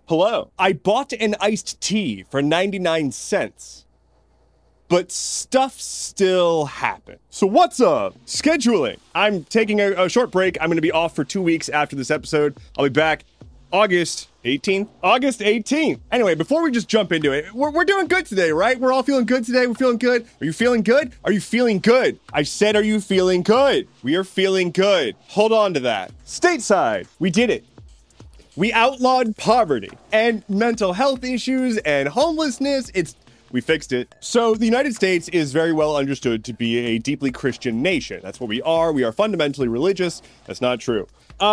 Hello. I bought an iced tea for 99 cents. But stuff still happens. So what's up? Scheduling. I'm taking a short break. I'm going to be off for 2 weeks after this episode. I'll be back August 18th. August 18th. Anyway, before we just jump into it, we're doing good today, right? We're all feeling good today. We're feeling good. Are you feeling good? Are you feeling good? I said, are you feeling good? We are feeling good. Hold on to that. Stateside. We did it. We outlawed poverty and mental health issues and homelessness. We fixed it. So the United States is very well understood to be a deeply Christian nation. That's what we are. We are fundamentally religious. That's not true.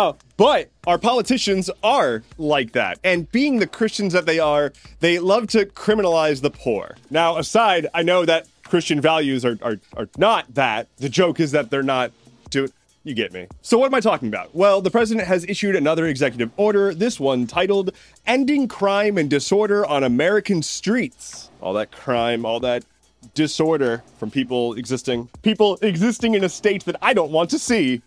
But our politicians are like that. And being the Christians that they are, they love to criminalize the poor. Now, aside, I know that Christian values are not that. The joke is that they're not doing... You get me. So what am I talking about? Well, the president has issued another executive order, this one titled Ending Crime and Disorder on American Streets. All that crime, all that disorder from people existing in a state that I don't want to see.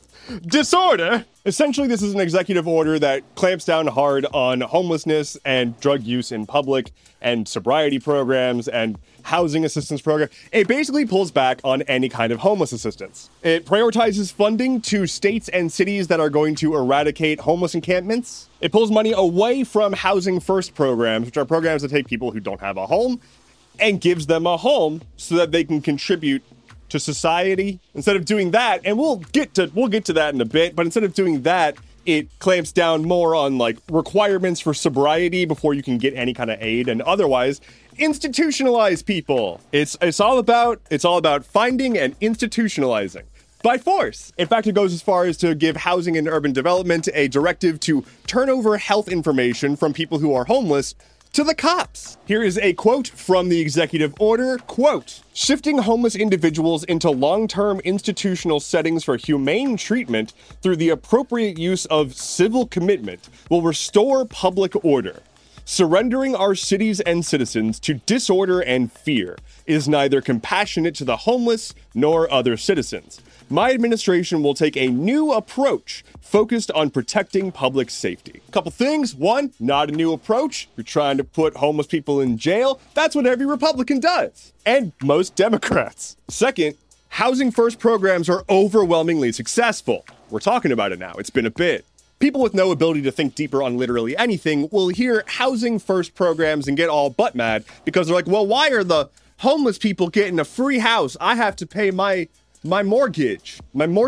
Disorder! Essentially, this is an executive order that clamps down hard on homelessness and drug use in public and sobriety programs and housing assistance program. It basically pulls back on any kind of homeless assistance. It prioritizes funding to states and cities that are going to eradicate homeless encampments. It pulls money away from Housing First programs, which are programs that take people who don't have a home and gives them a home so that they can contribute to society. Instead of doing that, and we'll get to that in a bit, but instead of doing that, it clamps down more on like requirements for sobriety before you can get any kind of aid, and otherwise institutionalize people. It's all about finding and institutionalizing by force. In fact, it goes as far as to give Housing and Urban Development a directive to turn over health information from people who are homeless to the cops. Here is a quote from the executive order, quote, shifting homeless individuals into long-term institutional settings for humane treatment through the appropriate use of civil commitment will restore public order. Surrendering our cities and citizens to disorder and fear is neither compassionate to the homeless nor other citizens. My administration will take a new approach focused on protecting public safety. Couple things. One, not a new approach. You're trying to put homeless people in jail. That's what every Republican does. And most Democrats. Second, Housing First programs are overwhelmingly successful. We're talking about it now. It's been a bit. People with no ability to think deeper on literally anything will hear Housing First programs and get all butt mad because they're like, well, why are the homeless people getting a free house? I have to pay my mortgage,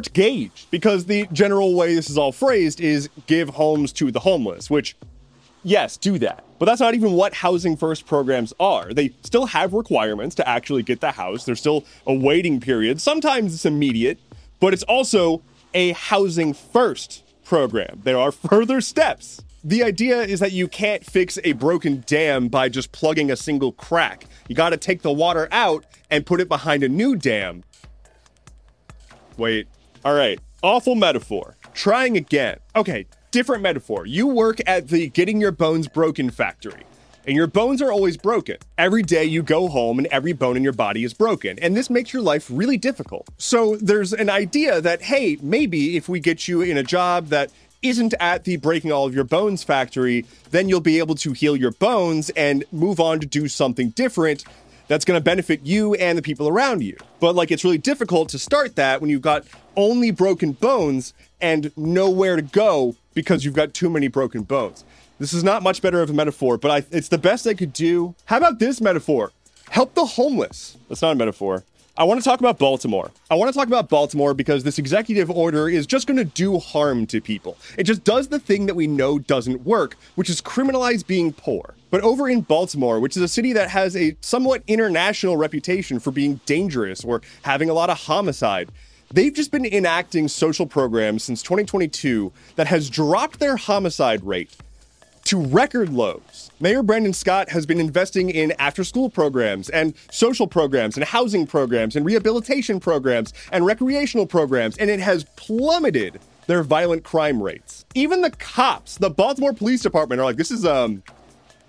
because the general way this is all phrased is give homes to the homeless, which, yes, do that. But that's not even what Housing First programs are. They still have requirements to actually get the house. There's still a waiting period. Sometimes it's immediate, but it's also a Housing First program. There are further steps. The idea is that you can't fix a broken dam by just plugging a single crack. You got to take the water out and put it behind a new dam. Wait. All right. Awful metaphor. Trying again. Okay. Different metaphor. You work at the getting your bones broken factory, and your bones are always broken. Every day you go home and every bone in your body is broken, and this makes your life really difficult. So there's an idea that, hey, maybe if we get you in a job that isn't at the breaking all of your bones factory, then you'll be able to heal your bones and move on to do something different that's going to benefit you and the people around you. But like, it's really difficult to start that when you've got only broken bones and nowhere to go because you've got too many broken bones. This is not much better of a metaphor, but it's the best I could do. How about this metaphor? Help the homeless. That's not a metaphor. I want to talk about Baltimore. I want to talk about Baltimore because this executive order is just going to do harm to people. It just does the thing that we know doesn't work, which is criminalize being poor. But over in Baltimore, which is a city that has a somewhat international reputation for being dangerous or having a lot of homicide, they've just been enacting social programs since 2022 that has dropped their homicide rate to record lows. Mayor Brandon Scott has been investing in after-school programs and social programs and housing programs and rehabilitation programs and recreational programs, and it has plummeted their violent crime rates. Even the cops, the Baltimore Police Department, are like, this is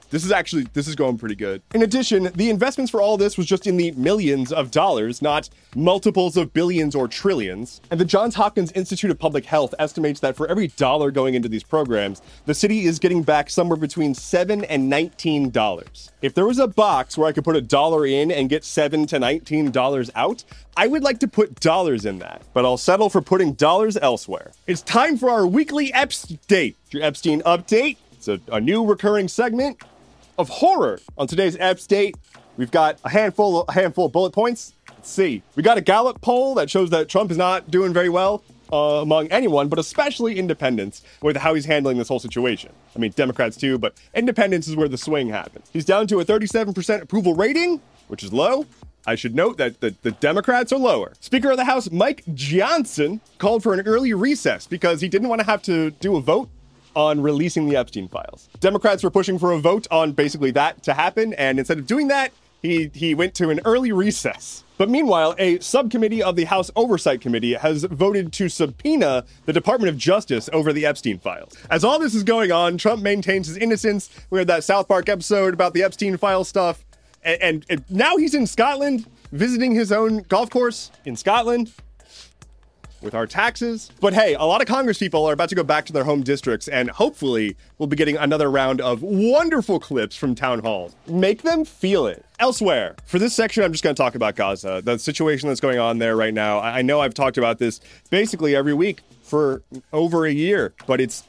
This is going pretty good. In addition, the investments for all this was just in the millions of dollars, not multiples of billions or trillions. And the Johns Hopkins Institute of Public Health estimates that for every dollar going into these programs, the city is getting back somewhere between $7 and $19. If there was a box where I could put $1 in and get $7 to $19 out, I would like to put dollars in that, but I'll settle for putting dollars elsewhere. It's time for our weekly Epstein. Your Epstein update. It's a new recurring segment of horror. On today's Epstein, we've got a handful of bullet points. Let's see. We got a Gallup poll that shows that Trump is not doing very well among anyone, but especially independents, with how he's handling this whole situation. I mean, Democrats too, but independents is where the swing happens. He's down to a 37% approval rating, which is low. I should note that the Democrats are lower. Speaker of the House Mike Johnson called for an early recess because he didn't want to have to do a vote on releasing the Epstein files. Democrats were pushing for a vote on basically that to happen, and instead of doing that, he went to an early recess. But meanwhile, a subcommittee of the House Oversight Committee has voted to subpoena the Department of Justice over the Epstein files. As all this is going on, Trump maintains his innocence. We had that South Park episode about the Epstein file stuff. And now he's in Scotland, visiting his own golf course in Scotland with our taxes. But hey, a lot of Congress people are about to go back to their home districts, and hopefully we'll be getting another round of wonderful clips from town halls. Make them feel it. Elsewhere, for this section, I'm just going to talk about Gaza, the situation that's going on there right now. I know I've talked about this basically every week for over a year, but it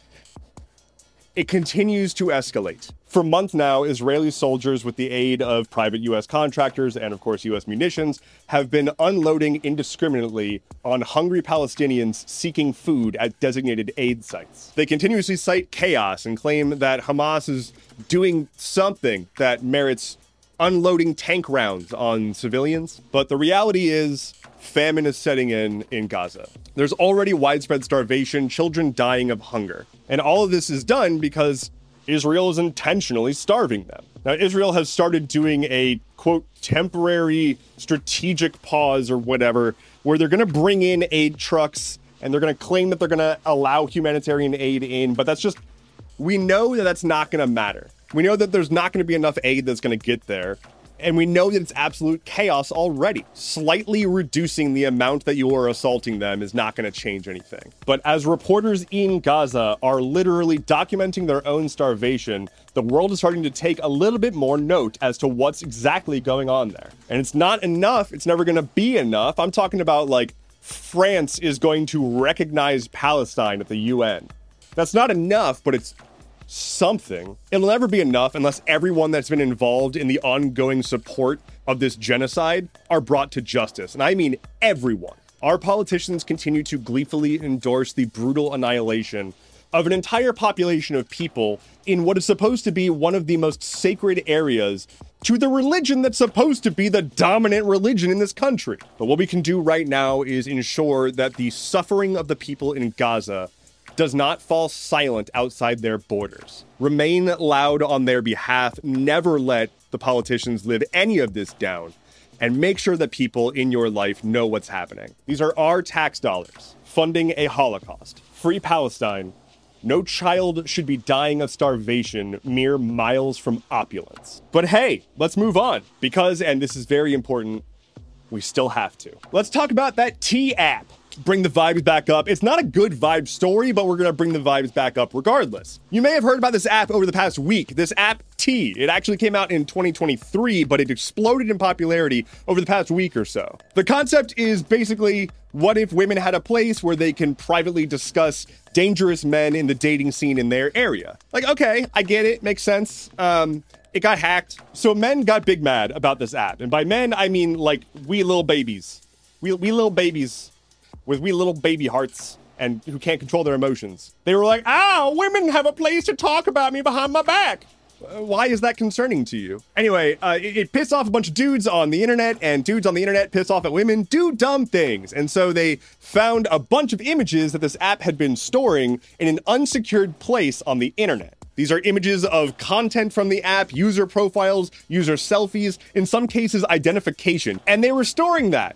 continues to escalate. For months now, Israeli soldiers, with the aid of private U.S. contractors and, of course, U.S. munitions, have been unloading indiscriminately on hungry Palestinians seeking food at designated aid sites. They continuously cite chaos and claim that Hamas is doing something that merits unloading tank rounds on civilians. But the reality is, famine is setting in Gaza. There's already widespread starvation, children dying of hunger. And all of this is done because Israel is intentionally starving them. Now, Israel has started doing a, quote, temporary strategic pause or whatever, where they're going to bring in aid trucks and they're going to claim that they're going to allow humanitarian aid in. But we know that that's not going to matter. We know that there's not going to be enough aid that's going to get there. And we know that it's absolute chaos already. Slightly reducing the amount that you are assaulting them is not going to change anything. But as reporters in Gaza are literally documenting their own starvation, the world is starting to take a little bit more note as to what's exactly going on there. And it's not enough. It's never going to be enough. I'm talking about, like, France is going to recognize Palestine at the UN. That's not enough, but it's something. It'll never be enough unless everyone that's been involved in the ongoing support of this genocide are brought to justice. And I mean everyone. Our politicians continue to gleefully endorse the brutal annihilation of an entire population of people in what is supposed to be one of the most sacred areas to the religion that's supposed to be the dominant religion in this country. But what we can do right now is ensure that the suffering of the people in Gaza does not fall silent outside their borders. Remain loud on their behalf. Never let the politicians live any of this down. And make sure that people in your life know what's happening. These are our tax dollars funding a Holocaust. Free Palestine. No child should be dying of starvation mere miles from opulence. But hey, let's move on. Because, and this is very important, we still have to. Let's talk about that T app. Bring the vibes back up. It's not a good vibe story, but we're going to bring the vibes back up regardless. You may have heard about this app over the past week. This app, T. It actually came out in 2023, but it exploded in popularity over the past week or so. The concept is basically, what if women had a place where they can privately discuss dangerous men in the dating scene in their area? Like, okay, I get it. Makes sense. It got hacked. So men got big mad about this app. And by men, I mean like wee little babies. We little babies with wee little baby hearts and who can't control their emotions. They were like, women have a place to talk about me behind my back. Why is that concerning to you? Anyway, it pissed off a bunch of dudes on the internet, and dudes on the internet pissed off at women do dumb things. And so they found a bunch of images that this app had been storing in an unsecured place on the internet. These are images of content from the app, user profiles, user selfies, in some cases identification. And they were storing that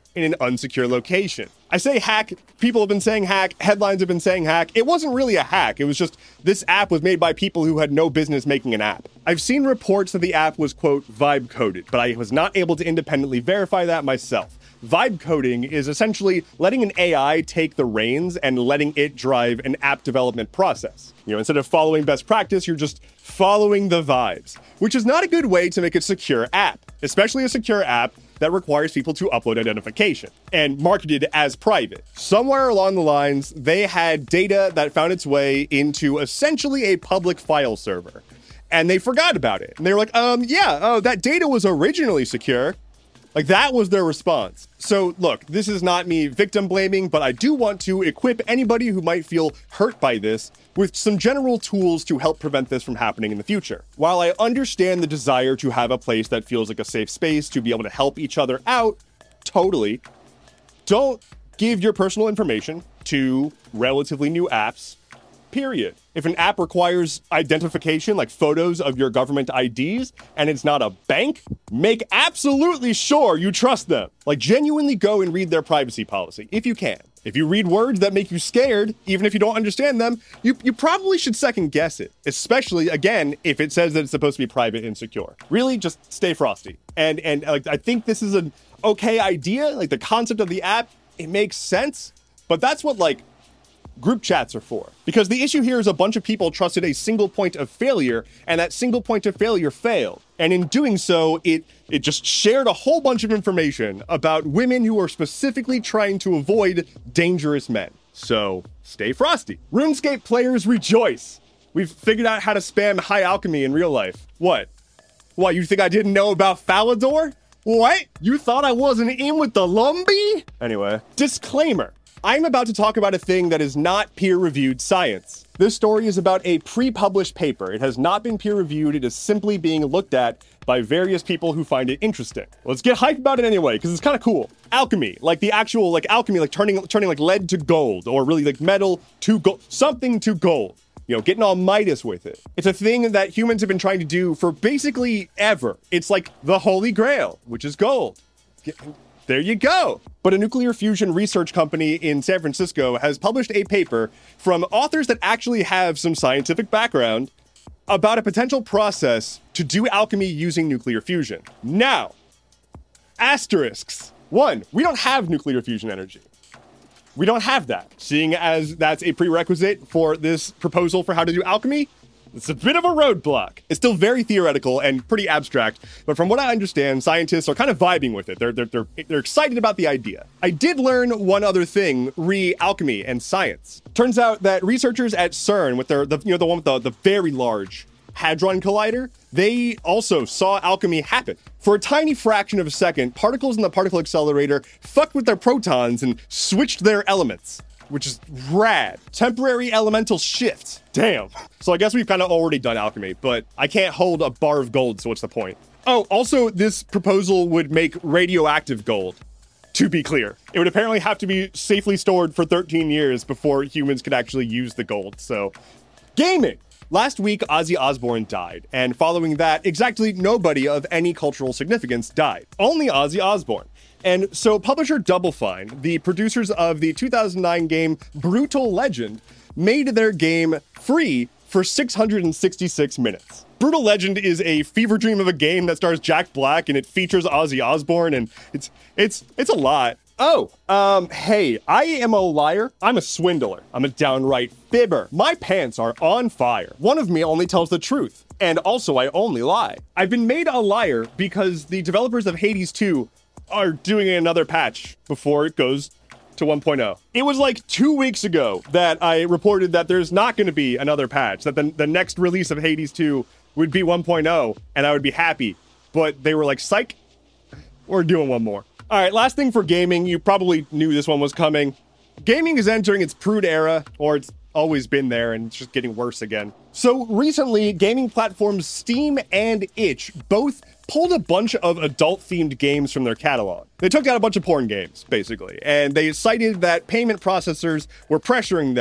in an unsecure location. I say hack, people have been saying hack, headlines have been saying hack. It wasn't really a hack. It was just this app was made by people who had no business making an app. I've seen reports that the app was, quote, vibe coded, but I was not able to independently verify that myself. Vibe coding is essentially letting an AI take the reins and letting it drive an app development process. Instead of following best practice, you're just following the vibes, which is not a good way to make a secure app, especially a secure app that requires people to upload identification and marketed as private. Somewhere along the lines, they had data that found its way into essentially a public file server, and they forgot about it. And they were like, that data was originally secure. Like, that was their response. So, look, this is not me victim blaming, but I do want to equip anybody who might feel hurt by this with some general tools to help prevent this from happening in the future. While I understand the desire to have a place that feels like a safe space to be able to help each other out, totally, don't give your personal information to relatively new apps, period. If an app requires identification, like photos of your government IDs, and it's not a bank, make absolutely sure you trust them. Like, genuinely go and read their privacy policy, if you can. If you read words that make you scared, even if you don't understand them, you probably should second guess it, especially, again, if it says that it's supposed to be private and secure. Really, just stay frosty. And I think this is an okay idea. Like, the concept of the app, it makes sense, but that's what, group chats are for. Because the issue here is a bunch of people trusted a single point of failure, and that single point of failure failed. And in doing so, it just shared a whole bunch of information about women who are specifically trying to avoid dangerous men. So, stay frosty. RuneScape players rejoice! We've figured out how to spam high alchemy in real life. What, you think I didn't know about Falador? What? You thought I wasn't in with the Lumbee? Anyway, disclaimer. I'm about to talk about a thing that is not peer-reviewed science. This story is about a pre-published paper. It has not been peer-reviewed. It is simply being looked at by various people who find it interesting. Let's get hyped about it anyway, because it's kind of cool. Alchemy, like the actual, alchemy, turning lead to gold, or really metal to gold, something to gold. Getting all Midas with it. It's a thing that humans have been trying to do for basically ever. It's like the Holy Grail, which is gold. There you go. But a nuclear fusion research company in San Francisco has published a paper from authors that actually have some scientific background about a potential process to do alchemy using nuclear fusion. Now, asterisks. 1, we don't have nuclear fusion energy. We don't have that. Seeing as that's a prerequisite for this proposal for how to do alchemy, it's a bit of a roadblock. It's still very theoretical and pretty abstract, but from what I understand, scientists are kind of vibing with it. They're excited about the idea. I did learn one other thing re alchemy and science. Turns out that researchers at CERN, with the one with the very large Hadron Collider, they also saw alchemy happen. For a tiny fraction of a second, particles in the particle accelerator fucked with their protons and switched their elements, which is rad. Temporary elemental shift. Damn. So I guess we've kind of already done alchemy, but I can't hold a bar of gold, so what's the point? Oh, also, this proposal would make radioactive gold, to be clear. It would apparently have to be safely stored for 13 years before humans could actually use the gold, so... Gaming! Last week, Ozzy Osbourne died, and following that, exactly nobody of any cultural significance died. Only Ozzy Osbourne. And so publisher Double Fine, the producers of the 2009 game Brutal Legend, made their game free for 666 minutes. Brutal Legend is a fever dream of a game that stars Jack Black and it features Ozzy Osbourne, and it's a lot. Hey, I am a liar. I'm a swindler. I'm a downright fibber. My pants are on fire. One of me only tells the truth. And also, I only lie. I've been made a liar because the developers of Hades 2 are doing another patch before it goes to 1.0. It was 2 weeks ago that I reported that there's not going to be another patch, that the next release of Hades 2 would be 1.0, and I would be happy. But they were like, psych, we're doing one more. All right, last thing for gaming. You probably knew this one was coming. Gaming is entering its prude era, or it's always been there and it's just getting worse again. So recently, gaming platforms Steam and Itch both pulled a bunch of adult-themed games from their catalog. They took out a bunch of porn games, basically, and they cited that payment processors were pressuring them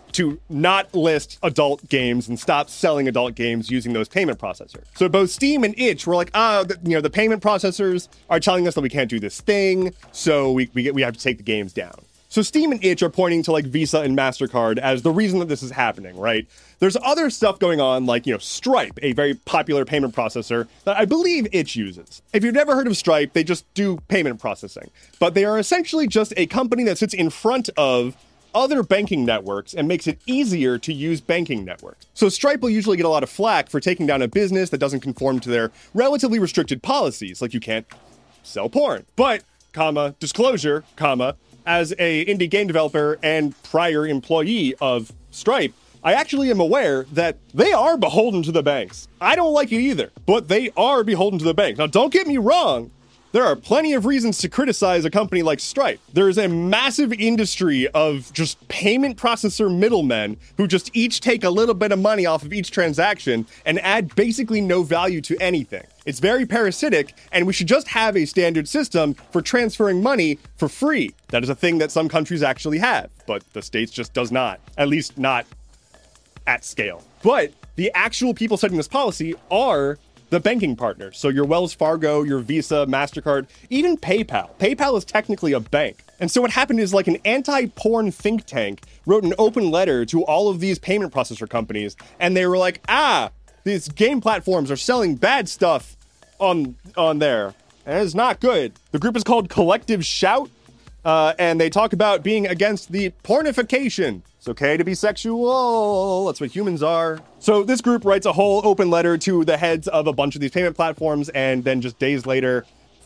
to not list adult games and stop selling adult games using those payment processors. So both Steam and itch were like, the payment processors are telling us that we can't do this thing, so we have to take the games down. So Steam and itch are pointing to like Visa and MasterCard as the reason that this is happening, right? There's other stuff going on like, Stripe, a very popular payment processor that I believe itch uses. If you've never heard of Stripe, they just do payment processing. But they are essentially just a company that sits in front of other banking networks and makes it easier to use banking networks. So Stripe will usually get a lot of flack for taking down a business that doesn't conform to their relatively restricted policies, like you can't sell porn. But, disclosure, as a indie game developer and prior employee of Stripe, I actually am aware that they are beholden to the banks. I don't like it either, but they are beholden to the banks. Now, don't get me wrong. There are plenty of reasons to criticize a company like Stripe. There is a massive industry of just payment processor middlemen who just each take a little bit of money off of each transaction and add basically no value to anything. It's very parasitic, and we should just have a standard system for transferring money for free. That is a thing that some countries actually have, but the States just does not, at least not at scale. But the actual people setting this policy are the banking partners. So your Wells Fargo, your Visa, MasterCard, even PayPal. PayPal is technically a bank. And so what happened is like an anti-porn think tank wrote an open letter to all of these payment processor companies. And they were like, these game platforms are selling bad stuff on there. And it's not good. The group is called Collective Shout. And they talk about being against the pornification. It's okay to be sexual. That's what humans are. So this group writes a whole open letter to the heads of a bunch of these payment platforms, and then just days later,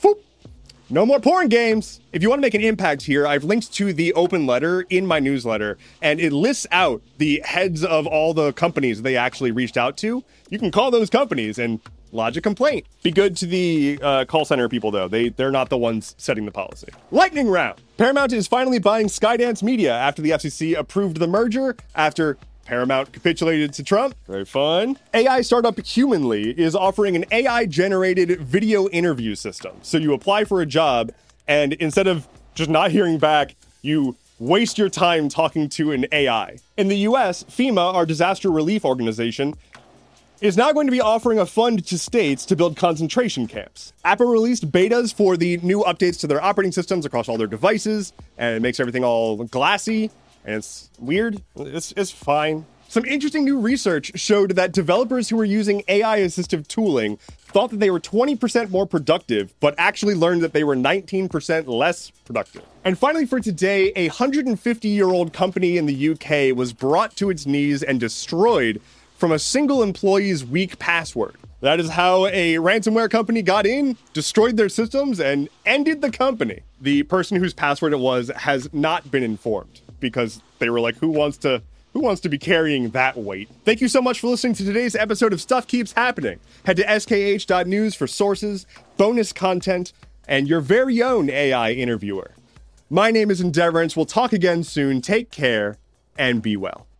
no more porn games. If you want to make an impact here, I've linked to the open letter in my newsletter, and it lists out the heads of all the companies they actually reached out to. You can call those companies and lodge a complaint. Be good to the call center people, though. They're not the ones setting the policy. Lightning round. Paramount is finally buying Skydance Media after the FCC approved the merger, after Paramount capitulated to Trump. Very fun. AI startup Humanly is offering an AI-generated video interview system. So you apply for a job, and instead of just not hearing back, you waste your time talking to an AI. In the US, FEMA, our disaster relief organization, is now going to be offering a fund to states to build concentration camps. Apple released betas for the new updates to their operating systems across all their devices, and it makes everything all glassy, and it's weird. It's fine. Some interesting new research showed that developers who were using AI-assistive tooling thought that they were 20% more productive, but actually learned that they were 19% less productive. And finally for today, a 150-year-old company in the UK was brought to its knees and destroyed from a single employee's weak password. That is how a ransomware company got in, destroyed their systems, and ended the company. The person whose password it was has not been informed because they were like, who wants to be carrying that weight? Thank you so much for listening to today's episode of Stuff Keeps Happening. Head to skh.news for sources, bonus content, and your very own AI interviewer. My name is Endeavorance. We'll talk again soon. Take care and be well.